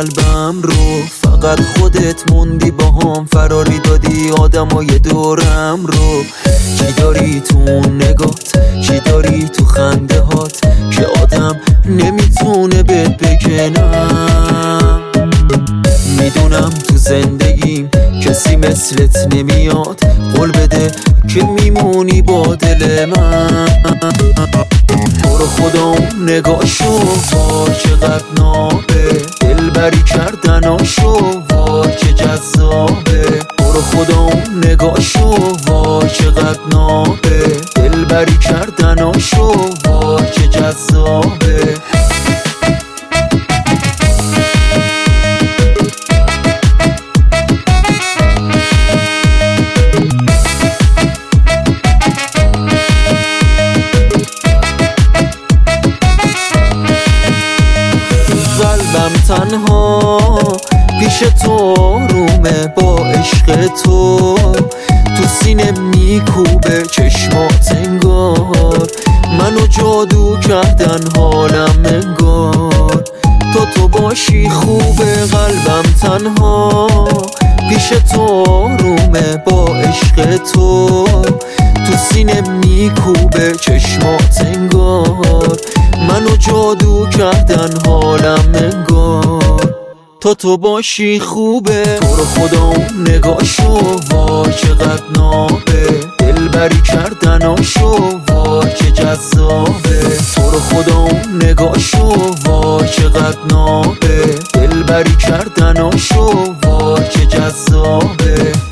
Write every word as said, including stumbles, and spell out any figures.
قلبم رو، فقط خودت موندی با هم، فراری دادی آدمای دورم رو. چی داری تو اون نگات، چی داری تو خنده هات که آدم نمیتونه بهت بگه نه. میدونم تو زندگیم کسی مثلت نمیاد، قول بده که میمونی با دل من. برو خدا اون نگاشو وای چقدر نابه، دلبری کردناشو وای چه جذابه. برو خدا اون نگاشو وای چقدر نابه، دلبری کردناشو وای چه جذابه. قلبم تنها پیش تو رومه، با عشق تو تو سینه میکوبه چشمات انگار، منو جادو کردن حالم انگار. تو تو باشی خوبه، قلبم تنها پیش تو رومه، با عشق تو تو سینه میکوبه چشمات انگار، منو جادو کردن حالم انگار. تو تو باشی خوبه. تو رو خدا اون نگاشو وای چقدر نابه، دلبری کردناشو وای چه جذابه. تو رو خدا اون نگاشو وای چقدر نابه، دلبری کردناشو وای چه جذابه.